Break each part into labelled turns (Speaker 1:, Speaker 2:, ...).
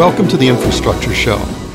Speaker 1: Welcome to the Infrastructure Show.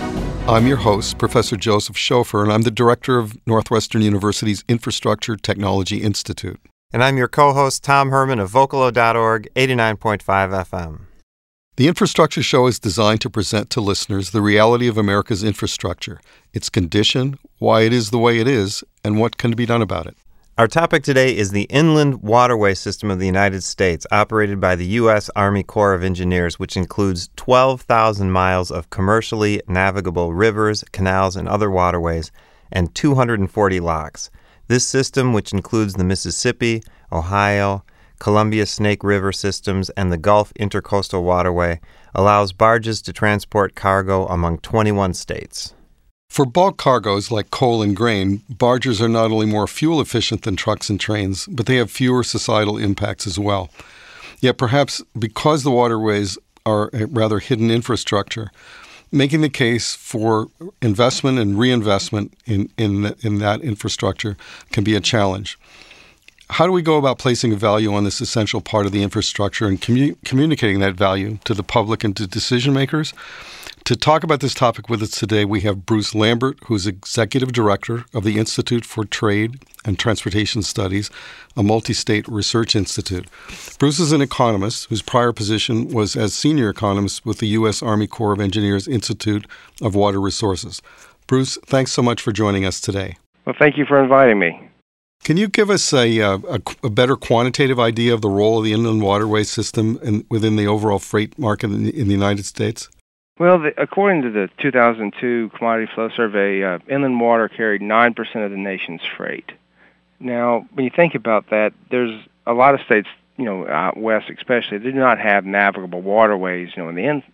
Speaker 1: I'm your host, Professor Joseph Schofer, and I'm the director of Northwestern University's Infrastructure Technology Institute.
Speaker 2: And I'm your co-host, Tom Herman of Vocalo.org, 89.5 FM.
Speaker 1: The Infrastructure Show is designed to present to listeners the reality of America's infrastructure, its condition, why it is the way it is, and what can be done about it.
Speaker 2: Our topic today is the inland waterway system of the United States, operated by the U.S. Army Corps of Engineers, which includes 12,000 miles of commercially navigable rivers, canals, and other waterways, and 240 locks. This system, which includes the Mississippi, Ohio, Columbia Snake River systems, and the Gulf Intercoastal Waterway, allows barges to transport cargo among 21 states.
Speaker 1: For bulk cargoes like coal and grain, barges are not only more fuel efficient than trucks and trains, but they have fewer societal impacts as well. Yet perhaps because the waterways are a rather hidden infrastructure, making the case for investment and reinvestment in that infrastructure can be a challenge. How do we go about placing a value on this essential part of the infrastructure and communicating that value to the public and to decision makers? To talk about this topic with us today, we have Bruce Lambert, who's Executive Director of the Institute for Trade and Transportation Studies, a multi-state research institute. Bruce is an economist whose prior position was as senior economist with the U.S. Army Corps of Engineers Institute of Water Resources. Bruce, thanks so much for joining us today.
Speaker 3: Well, thank you for inviting me.
Speaker 1: Can you give us a better quantitative idea of the role of the inland waterway system within the overall freight market in the United States?
Speaker 3: Well, according to the 2002 Commodity Flow Survey, inland water carried 9% of the nation's freight. Now, when you think about that, there's a lot of states, out west especially, they do not have navigable waterways, in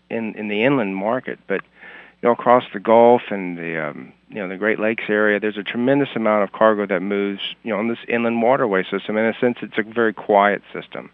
Speaker 3: the inland market. But across the Gulf and the Great Lakes area, there's a tremendous amount of cargo that moves, on this inland waterway system. In a sense, it's a very quiet system.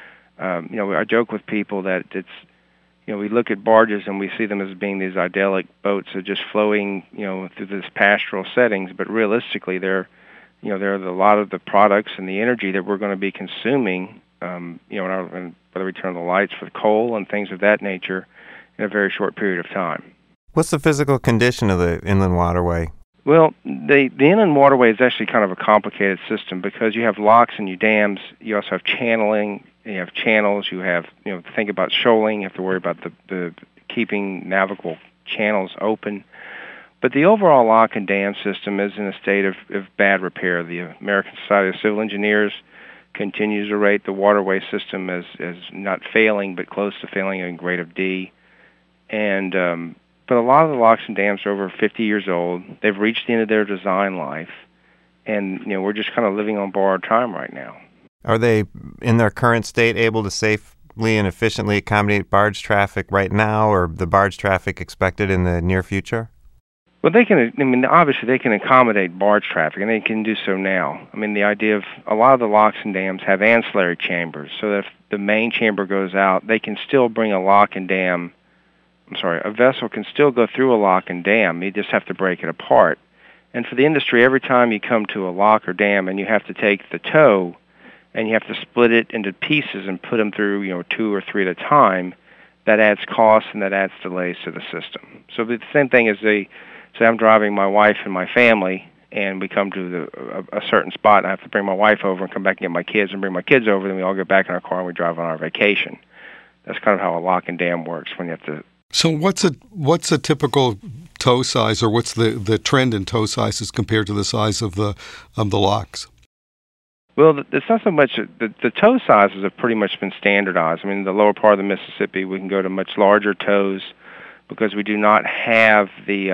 Speaker 3: I joke with people that it's, we look at barges and we see them as being these idyllic boats that are just flowing, through this pastoral settings. But realistically, they're a lot of the products and the energy that we're going to be consuming, whether we turn the lights for coal and things of that nature in a very short period of time.
Speaker 2: What's the physical condition of the inland waterway?
Speaker 3: Well, the inland waterway is actually kind of a complicated system because you have locks and you dams. You also have channeling. You have channels. You have, think about shoaling. You have to worry about the keeping navigable channels open. But the overall lock and dam system is in a state of bad repair. The American Society of Civil Engineers continues to rate the waterway system as not failing, but close to failing in grade of D. And but a lot of the locks and dams are over 50 years old. They've reached the end of their design life, and we're just kind of living on borrowed time right now.
Speaker 2: Are they, in their current state, able to safely and efficiently accommodate barge traffic right now, or the barge traffic expected in the near future?
Speaker 3: Well, obviously they can accommodate barge traffic, and they can do so now. The idea of a lot of the locks and dams have ancillary chambers, so that if the main chamber goes out, they can still bring a vessel can still go through a lock and dam. You just have to break it apart. And for the industry, every time you come to a lock or dam and you have to take the tow and you have to split it into pieces and put them through, 2 or 3 at a time, that adds costs and that adds delays to the system. So the same thing as say I'm driving my wife and my family and we come to a certain spot and I have to bring my wife over and come back and get my kids and bring my kids over, then we all get back in our car and we drive on our vacation. That's kind of how a lock and dam works when you have to.
Speaker 1: So what's a typical tow size, or what's the trend in tow sizes compared to the size of the locks?
Speaker 3: Well, it's not so much the tow sizes have pretty much been standardized. The lower part of the Mississippi, we can go to much larger tows because we do not have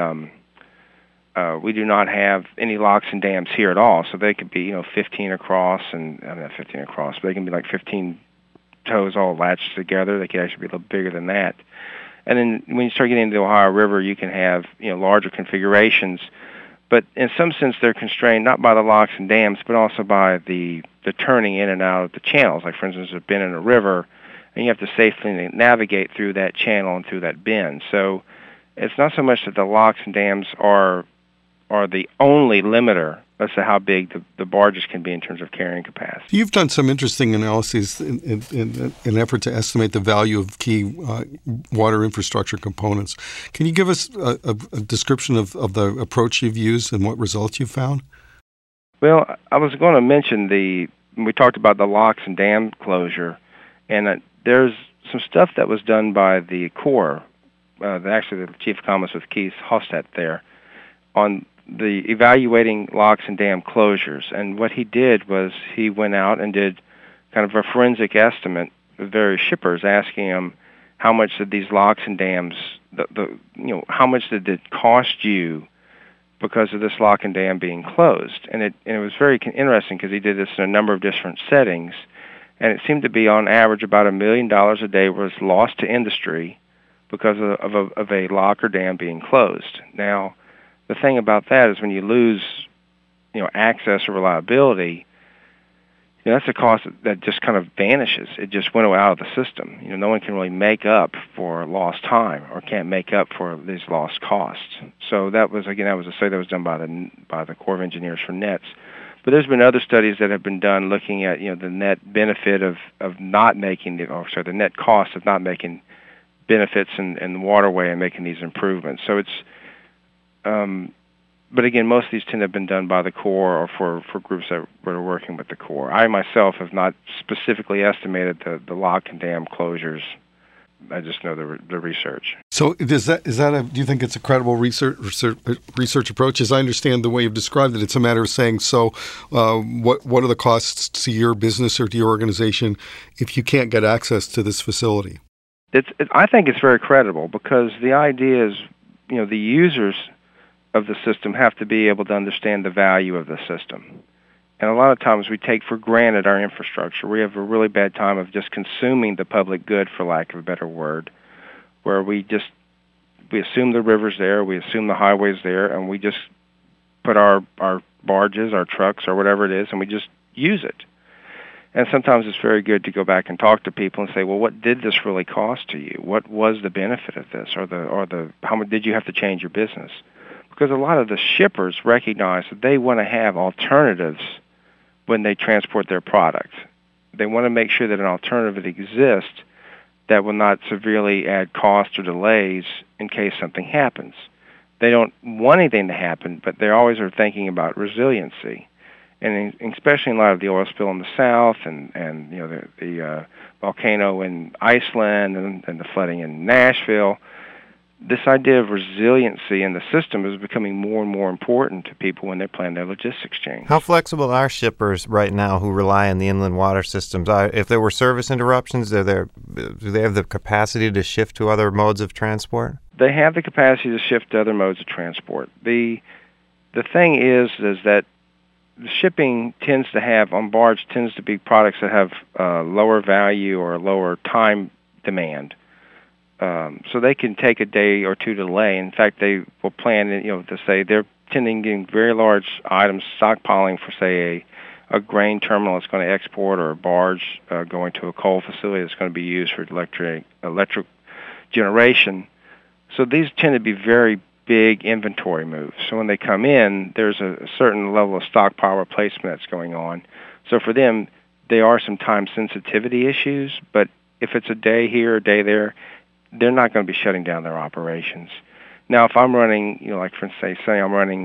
Speaker 3: any locks and dams here at all. So they could be 15 across, and not 15 across, but they can be like 15 tows all latched together. They could actually be a little bigger than that. And then when you start getting into the Ohio River, you can have larger configurations. But in some sense, they're constrained not by the locks and dams, but also by the turning in and out of the channels. Like, for instance, a bend in a river, and you have to safely navigate through that channel and through that bend. So it's not so much that the locks and dams are the only limiter as to how big the barges can be in terms of carrying capacity.
Speaker 1: You've done some interesting analyses in an effort to estimate the value of key water infrastructure components. Can you give us a description of the approach you've used and what results you've found?
Speaker 3: Well, I was going to mention we talked about the locks and dam closure, and there's some stuff that was done by the Corps, actually the chief economist with Keith Hofstadt there, on the evaluating locks and dam closures. And what he did was he went out and did kind of a forensic estimate with various shippers, asking them how much did these locks and dams, how much did it cost you because of this lock and dam being closed. And it was very interesting because he did this in a number of different settings, and it seemed to be on average about $1 million a day was lost to industry because of a lock or dam being closed. Now, the thing about that is when you lose, access or reliability, that's a cost that just kind of vanishes. It just went out of the system. No one can really make up for lost time or can't make up for these lost costs. So that was a study that was done by the Corps of Engineers for NETS. But there's been other studies that have been done looking at the net benefit of not making the net cost of not making benefits in the waterway and making these improvements. So it's but again, most of these tend to have been done by the Corps or for groups that were working with the Corps. I myself have not specifically estimated the lock and dam closures. I just know the research.
Speaker 1: So do you think it's a credible research approach? As I understand the way you've described it, it's a matter of saying, what are the costs to your business or to your organization if you can't get access to this facility?
Speaker 3: I think it's very credible because the idea is, the users of the system have to be able to understand the value of the system. And a lot of times we take for granted our infrastructure. We have a really bad time of just consuming the public good, for lack of a better word, where we assume the river's there, we assume the highway's there, and we just put our barges, our trucks, or whatever it is, and we just use it. And sometimes it's very good to go back and talk to people and say, well, what did this really cost to you? What was the benefit of this, or how much did you have to change your business? Because a lot of the shippers recognize that they want to have alternatives when they transport their product. They want to make sure that an alternative exists that will not severely add cost or delays in case something happens. They don't want anything to happen, but they always are thinking about resiliency. And especially in light of the oil spill in the south and the volcano in Iceland and the flooding in Nashville, this idea of resiliency in the system is becoming more and more important to people when they plan their logistics change.
Speaker 2: How flexible are shippers right now who rely on the inland water systems? If there were service interruptions, do they have the capacity to shift to other modes of transport?
Speaker 3: They have the capacity to shift to other modes of transport. The thing is that shipping tends to be products that have lower value or lower time demand. So they can take a day or two delay. In fact, they will plan, to say they're tending getting very large items, stockpiling for, say, a grain terminal that's going to export, or a barge going to a coal facility that's going to be used for electric generation. So these tend to be very big inventory moves. So when they come in, there's a certain level of stockpile replacement that's going on. So for them, there are some time sensitivity issues, but if it's a day here, a day there, they're not going to be shutting down their operations. Now, if I'm running, like for instance, say I'm running,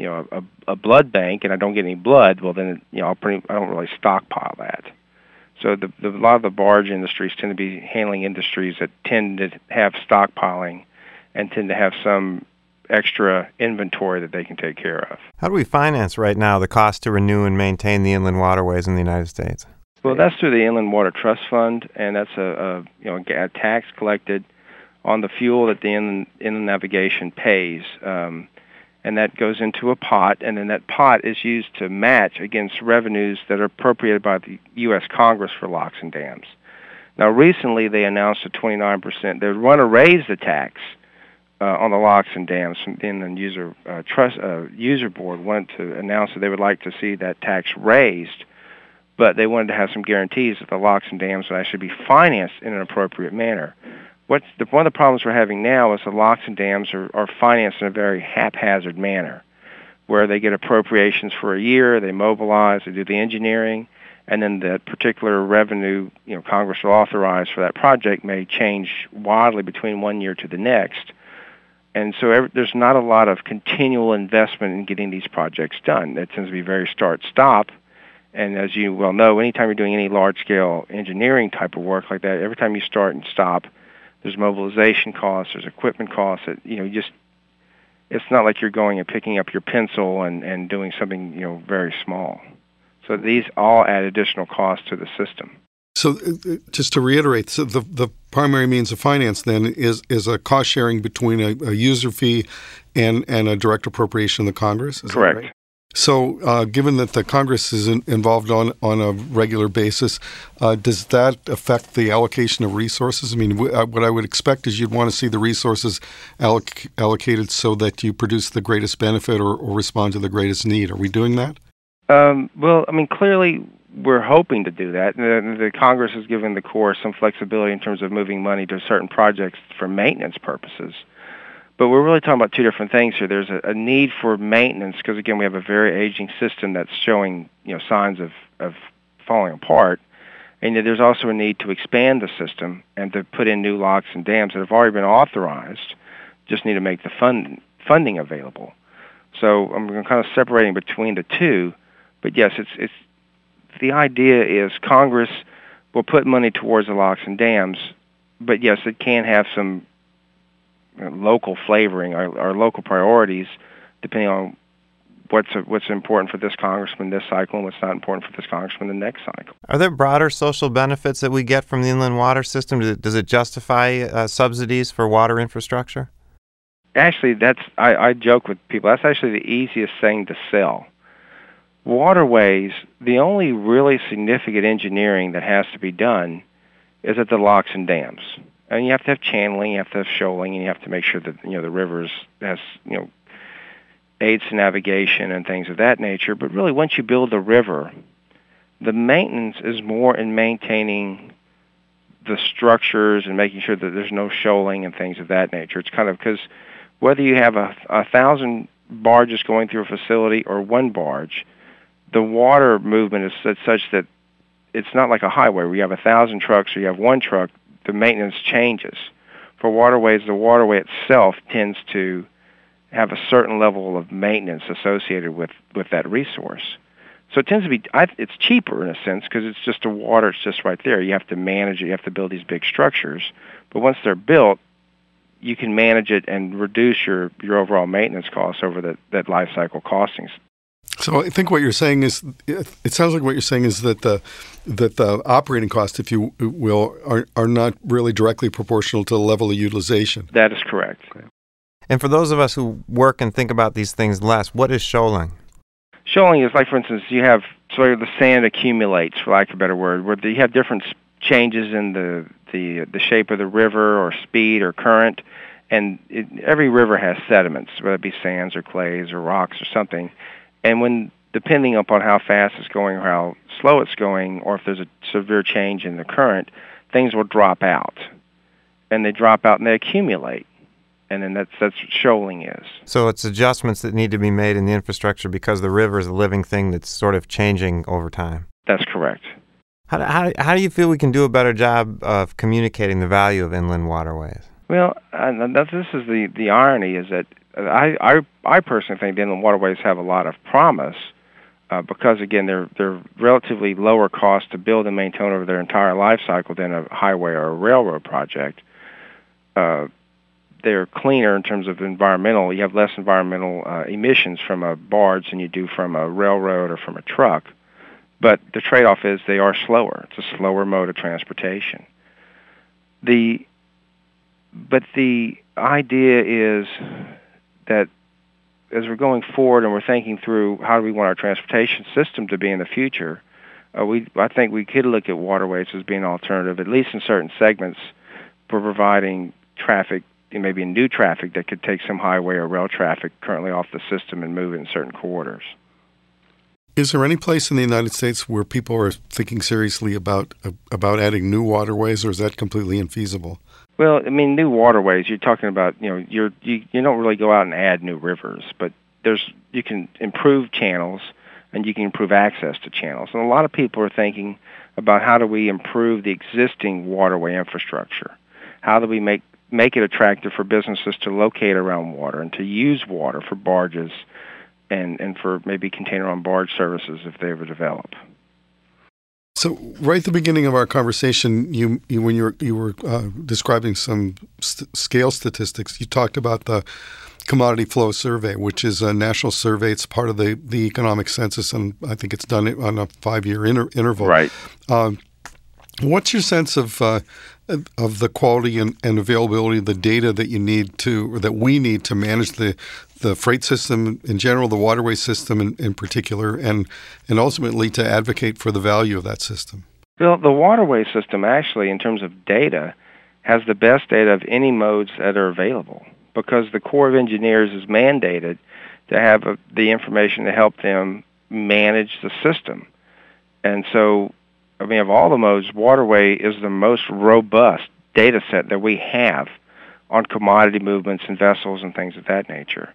Speaker 3: a blood bank and I don't get any blood, well then, I don't really stockpile that. So a lot of the barge industries tend to be handling industries that tend to have stockpiling and tend to have some extra inventory that they can take care of.
Speaker 2: How do we finance right now the cost to renew and maintain the inland waterways in the United States?
Speaker 3: Well, that's through the Inland Water Trust Fund, and that's a tax collected on the fuel that the inland navigation pays, and that goes into a pot, and then that pot is used to match against revenues that are appropriated by the U.S. Congress for locks and dams. Now, recently they announced a 29%. They want to raise the tax on the locks and dams. The Inland User Board wanted to announce that they would like to see that tax raised, but they wanted to have some guarantees that the locks and dams would actually be financed in an appropriate manner. One of the problems we're having now is the locks and dams are financed in a very haphazard manner. where they get appropriations for a year, they mobilize, they do the engineering, and then that particular revenue, Congress will authorize for that project may change wildly between one year to the next. And so there's not a lot of continual investment in getting these projects done. It tends to be very start-stop. And as you well know, anytime you're doing any large-scale engineering type of work like that, every time you start and stop, there's mobilization costs, there's equipment costs. It's not like you're going and picking up your pencil and doing something very small. So these all add additional costs to the system.
Speaker 1: So just to reiterate, so the primary means of finance then is a cost sharing between a user fee and a direct appropriation of the Congress? Is
Speaker 3: correct.
Speaker 1: That right? So given that the Congress is involved on a regular basis, does that affect the allocation of resources? I mean, what I would expect is you'd want to see the resources allocated so that you produce the greatest benefit or respond to the greatest need. Are we doing that?
Speaker 3: Well, I mean, clearly we're hoping to do that. The Congress has given the Corps some flexibility in terms of moving money to certain projects for maintenance purposes. But we're really talking about two different things here. There's a need for maintenance because, again, we have a very aging system that's showing signs of falling apart. And there's also a need to expand the system and to put in new locks and dams that have already been authorized, just need to make the funding available. So I'm kind of separating between the two. But yes, it's the idea is Congress will put money towards the locks and dams, but yes, it can have some local flavoring or local priorities depending on what's important for this congressman this cycle and what's not important for this congressman the next cycle.
Speaker 2: Are there broader social benefits that we get from the inland water system? Does it justify subsidies for water infrastructure?
Speaker 3: Actually, I joke with people, that's actually the easiest thing to sell. Waterways, the only really significant engineering that has to be done is at the locks and dams. And you have to have channeling, you have to have shoaling, and you have to make sure that the rivers has aids to navigation and things of that nature. But really, once you build the river, the maintenance is more in maintaining the structures and making sure that there's no shoaling and things of that nature. It's kind of because whether you have 1,000 barges going through a facility or one barge, the water movement is such that it's not like a highway where you have 1,000 trucks or you have one truck. The maintenance changes. For waterways, the waterway itself tends to have a certain level of maintenance associated with that resource. So it tends to be, it's cheaper in a sense because it's just the water, it's just right there. You have to manage it, you have to build these big structures. But once they're built, you can manage it and reduce your overall maintenance costs over that life cycle costings.
Speaker 1: So I think what you're saying is, it sounds like what you're saying is that the operating costs, if you will, are not really directly proportional to the level of utilization.
Speaker 3: That is correct.
Speaker 1: Okay.
Speaker 2: And for those of us who work and think about these things less, what is shoaling?
Speaker 3: Shoaling is like, for instance, you have sort of the sand accumulates, for lack of a better word, where you have different changes in the shape of the river or speed or current, and every river has sediments, whether it be sands or clays or rocks or something. And when, depending upon how fast it's going or how slow it's going, or if there's a severe change in the current, things will drop out. And they drop out and they accumulate. And then that's what shoaling is.
Speaker 2: So it's adjustments that need to be made in the infrastructure because the river is a living thing that's sort of changing over time.
Speaker 3: That's correct.
Speaker 2: How do you feel we can do a better job of communicating the value of inland waterways?
Speaker 3: Well, this is the irony is that I personally think the inland waterways have a lot of promise because, again, they're relatively lower cost to build and maintain over their entire life cycle than a highway or a railroad project. They're cleaner in terms of environmental. You have less environmental emissions from a barge than you do from a railroad or from a truck. But the trade-off is they are slower. It's a slower mode of transportation. But the idea is that as we're going forward and we're thinking through how do we want our transportation system to be in the future, I think we could look at waterways as being an alternative, at least in certain segments, for providing traffic, maybe new traffic that could take some highway or rail traffic currently off the system and move it in certain corridors.
Speaker 1: Is there any place in the United States where people are thinking seriously about adding new waterways, or is that completely infeasible?
Speaker 3: Well, I mean, new waterways, you're talking about, you don't really go out and add new rivers, but you can improve channels and you can improve access to channels. And a lot of people are thinking about how do we improve the existing waterway infrastructure? How do we make it attractive for businesses to locate around water and to use water for barges and for maybe container-on-barge services if they ever develop.
Speaker 1: So, right at the beginning of our conversation, when you were describing some scale statistics, you talked about the Commodity Flow Survey, which is a national survey. It's part of the economic census, and I think it's done on a 5-year interval.
Speaker 3: Right.
Speaker 1: What's your sense of the quality and availability of the data that we need to manage the freight system in general, the waterway system in particular, and ultimately to advocate for the value of that system?
Speaker 3: Well, the waterway system actually, in terms of data, has the best data of any modes that are available because the Corps of Engineers is mandated to have the information to help them manage the system. And so, I mean, of all the modes, waterway is the most robust data set that we have on commodity movements and vessels and things of that nature.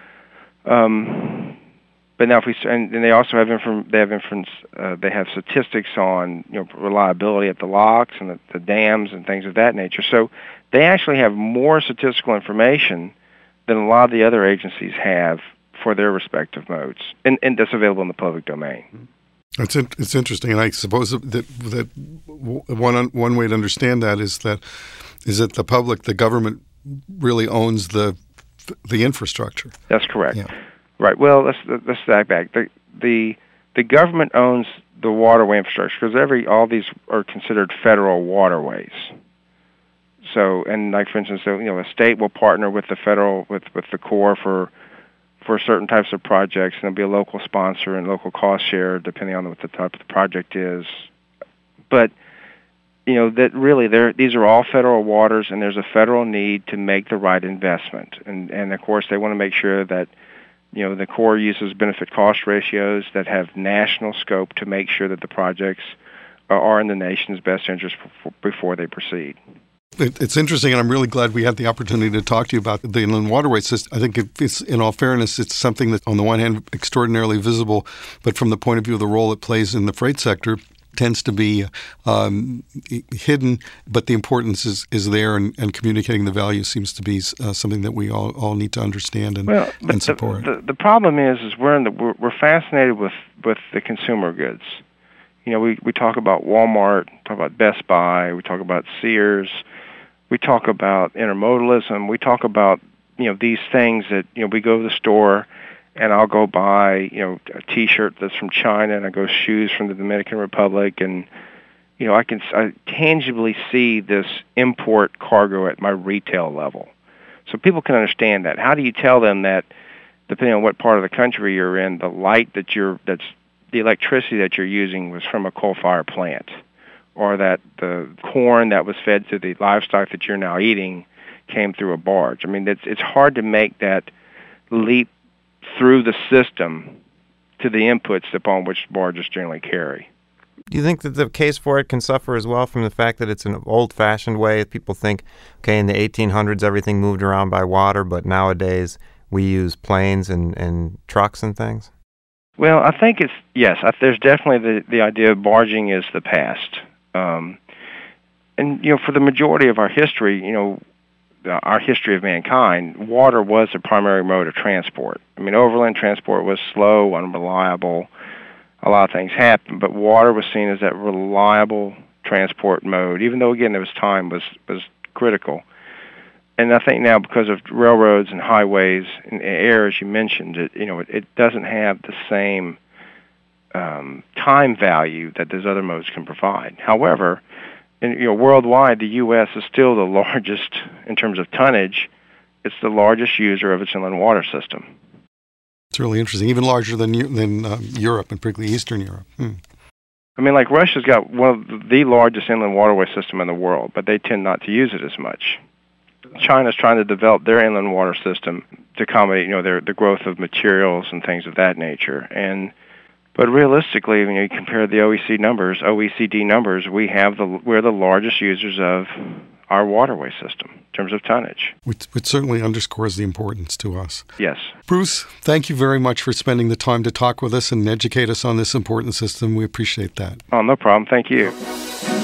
Speaker 3: But now, and they also have they have statistics on reliability at the locks and the dams and things of that nature. So they actually have more statistical information than a lot of the other agencies have for their respective modes, and that's available in the public domain.
Speaker 1: It's interesting, and I suppose that one way to understand that is that the public, the government, really owns the infrastructure.
Speaker 3: That's correct.
Speaker 1: Yeah.
Speaker 3: Right. Well, let's back. The government owns the waterway infrastructure because all these are considered federal waterways. So, and like for instance, a state will partner with the federal with the Corps for certain types of projects, and there'll be a local sponsor and local cost share depending on what the type of the project is. But that really these are all federal waters, and there's a federal need to make the right investment, and of course they want to make sure that the Corps uses benefit cost ratios that have national scope to make sure that the projects are in the nation's best interest before they proceed.
Speaker 1: It's interesting, and I'm really glad we had the opportunity to talk to you about the inland waterway system. I think it's, in all fairness, it's something that, on the one hand, extraordinarily visible, but from the point of view of the role it plays in the freight sector, tends to be hidden, but the importance is there, and communicating the value seems to be something that we all need to understand and support.
Speaker 3: The problem is we're fascinated with the consumer goods. We talk about Walmart, talk about Best Buy, we talk about Sears, we talk about intermodalism, we talk about these things that we go to the store and I'll go buy a T-shirt that's from China, and I go shoes from the Dominican Republic, and I tangibly see this import cargo at my retail level, so people can understand that. How do you tell them that, depending on what part of the country you're in, the the electricity that you're using was from a coal-fired plant, or that the corn that was fed to the livestock that you're now eating came through a barge? I mean, it's hard to make that leap through the system to the inputs upon which barges generally carry.
Speaker 2: Do you think that the case for it can suffer as well from the fact that it's an old-fashioned way? People think, okay, in the 1800s everything moved around by water, but nowadays we use planes and trucks and things?
Speaker 3: Well, I think there's definitely the idea of barging is the past. And for the majority of our history, our history of mankind, water was the primary mode of transport. I mean, overland transport was slow, unreliable. A lot of things happened, but water was seen as that reliable transport mode, even though, again, there was time was critical. And I think now, because of railroads and highways and air, as you mentioned, it doesn't have the same time value that those other modes can provide. However, worldwide, the U.S. is still the largest in terms of tonnage. It's the largest user of its inland water system.
Speaker 1: It's really interesting, even larger than Europe, and particularly Eastern Europe.
Speaker 3: I mean, like Russia's got one of the largest inland waterway system in the world, but they tend not to use it as much. China's trying to develop their inland water system to accommodate, the growth of materials and things of that nature. But realistically, when you compare the OECD numbers, we're the largest users of our waterway system in terms of tonnage.
Speaker 1: Which certainly underscores the importance to us.
Speaker 3: Yes.
Speaker 1: Bruce, thank you very much for spending the time to talk with us and educate us on this important system. We appreciate that.
Speaker 3: Oh, no problem. Thank you.